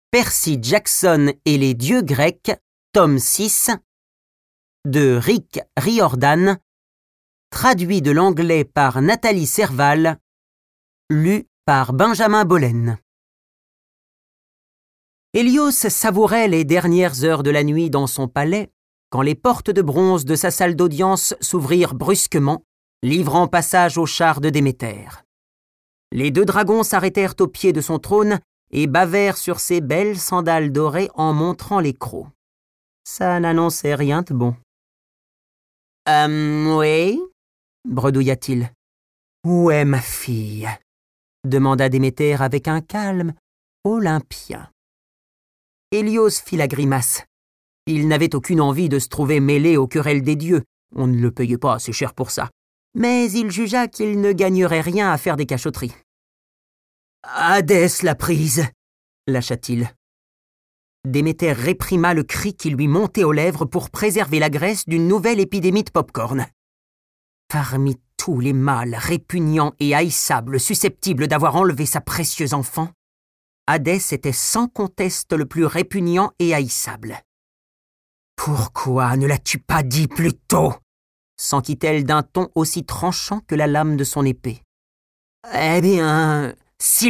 Percy Jackson et les dieux grecs, tome 6, de Rick Riordan, traduit de l'anglais par Nathalie Serval, lu par Benjamin Bollen. Hélios savourait les dernières heures de la nuit dans son palais, quand les portes de bronze de sa salle d'audience s'ouvrirent brusquement, livrant passage au char de Déméter. Les deux dragons s'arrêtèrent au pied de son trône et bavèrent sur ses belles sandales dorées en montrant les crocs. Ça n'annonçait rien de bon. Oui » bredouilla-t-il. « Où est ma fille ?» demanda Déméter avec un calme olympien. Hélios fit la grimace. Il n'avait aucune envie de se trouver mêlé aux querelles des dieux, on ne le payait pas assez cher pour ça, mais il jugea qu'il ne gagnerait rien à faire des cachotteries. « Hadès l'a prise !» lâcha-t-il. Déméter réprima le cri qui lui montait aux lèvres pour préserver la Grèce d'une nouvelle épidémie de pop-corn. Parmi tous les mâles répugnants et haïssables susceptibles d'avoir enlevé sa précieuse enfant, Hadès était sans conteste le plus répugnant et haïssable. « Pourquoi ne l'as-tu pas dit plus tôt ?» s'enquit-elle d'un ton aussi tranchant que la lame de son épée. « Eh bien, silence !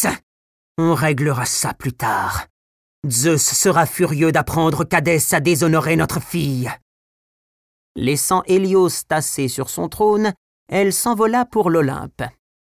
On réglera ça plus tard. Zeus sera furieux d'apprendre qu'Hadès a déshonoré notre fille. » Laissant Hélios tassé sur son trône, elle s'envola pour l'Olympe.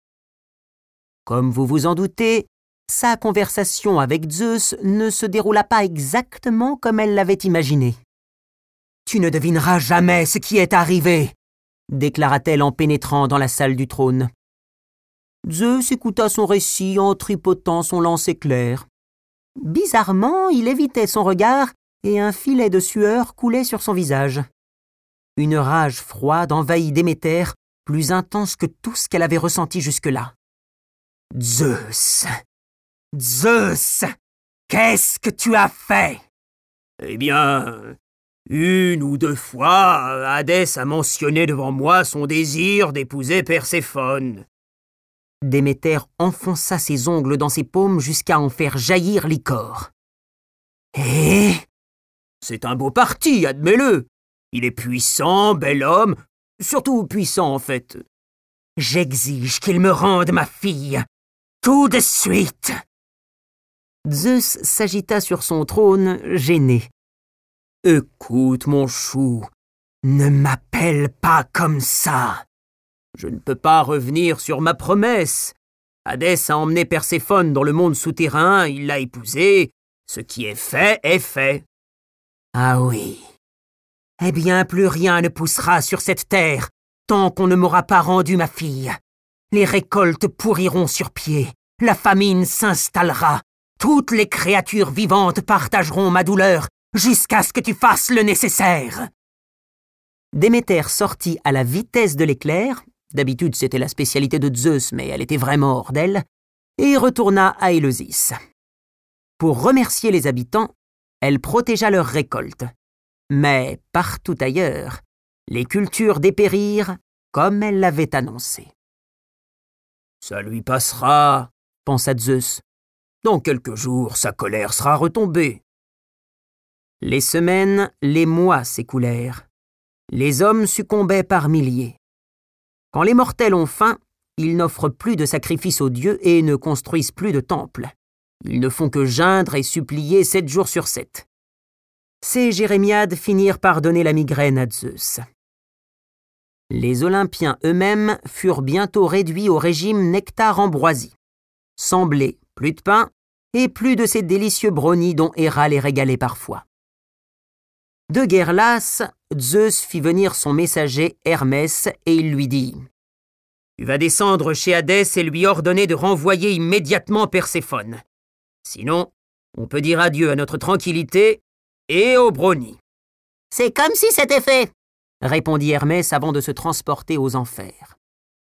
Comme vous vous en doutez, sa conversation avec Zeus ne se déroula pas exactement comme elle l'avait imaginé. « Tu ne devineras jamais ce qui est arrivé !» déclara-t-elle en pénétrant dans la salle du trône. Zeus écouta son récit en tripotant son lance-éclair. Bizarrement, il évitait son regard et un filet de sueur coulait sur son visage. Une rage froide envahit Déméter, plus intense que tout ce qu'elle avait ressenti jusque-là. « Zeus ! Zeus ! Qu'est-ce que tu as fait ?» « Eh bien, une ou deux fois, Hadès a mentionné devant moi son désir d'épouser Perséphone. » Déméter enfonça ses ongles dans ses paumes jusqu'à en faire jaillir l'icor. « Et ?» « C'est un beau parti, admets-le. Il est puissant, bel homme, surtout puissant en fait. J'exige qu'il me rende ma fille, tout de suite. » Zeus s'agita sur son trône, gêné. « Écoute, mon chou, ne m'appelle pas comme ça. Je ne peux pas revenir sur ma promesse. Hadès a emmené Perséphone dans le monde souterrain, il l'a épousée. Ce qui est fait est fait. » « Ah oui. Eh bien, plus rien ne poussera sur cette terre tant qu'on ne m'aura pas rendu ma fille. Les récoltes pourriront sur pied, la famine s'installera, toutes les créatures vivantes partageront ma douleur jusqu'à ce que tu fasses le nécessaire. » Déméter sortit à la vitesse de l'éclair, d'habitude c'était la spécialité de Zeus mais elle était vraiment hors d'elle, et retourna à Éleusis. Pour remercier les habitants, elle protégea leurs récoltes. Mais partout ailleurs, les cultures dépérirent comme elle l'avait annoncé. « Ça lui passera, » pensa Zeus. « Dans quelques jours, sa colère sera retombée. » Les semaines, les mois s'écoulèrent. Les hommes succombaient par milliers. Quand les mortels ont faim, ils n'offrent plus de sacrifices aux dieux et ne construisent plus de temples. Ils ne font que geindre et supplier 7 jours sur 7. Ces jérémiades finirent par donner la migraine à Zeus. Les Olympiens eux-mêmes furent bientôt réduits au régime nectar-ambroisie. Sans blé, plus de pain, et plus de ces délicieux brownies dont Héra les régalait parfois. De guerre lasse, Zeus fit venir son messager Hermès et il lui dit « Tu vas descendre chez Hadès et lui ordonner de renvoyer immédiatement Perséphone. Sinon, on peut dire adieu à notre tranquillité et aux brownies. »« C'est comme si c'était fait !» répondit Hermès avant de se transporter aux enfers.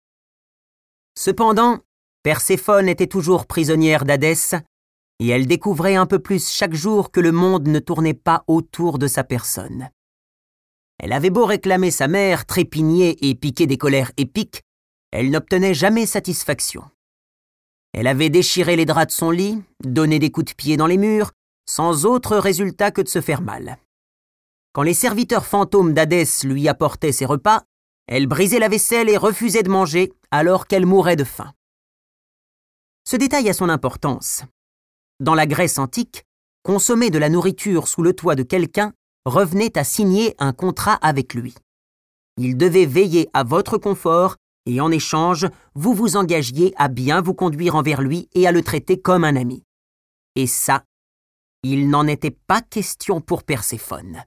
Cependant, Perséphone était toujours prisonnière d'Hadès et elle découvrait un peu plus chaque jour que le monde ne tournait pas autour de sa personne. Elle avait beau réclamer sa mère, trépigner et piquer des colères épiques, elle n'obtenait jamais satisfaction. Elle avait déchiré les draps de son lit, donné des coups de pied dans les murs, sans autre résultat que de se faire mal. Quand les serviteurs fantômes d'Hadès lui apportaient ses repas, elle brisait la vaisselle et refusait de manger alors qu'elle mourait de faim. Ce détail a son importance. Dans la Grèce antique, consommer de la nourriture sous le toit de quelqu'un revenait à signer un contrat avec lui. Il devait veiller à votre confort et en échange, vous vous engagiez à bien vous conduire envers lui et à le traiter comme un ami. Et ça, il n'en était pas question pour Perséphone.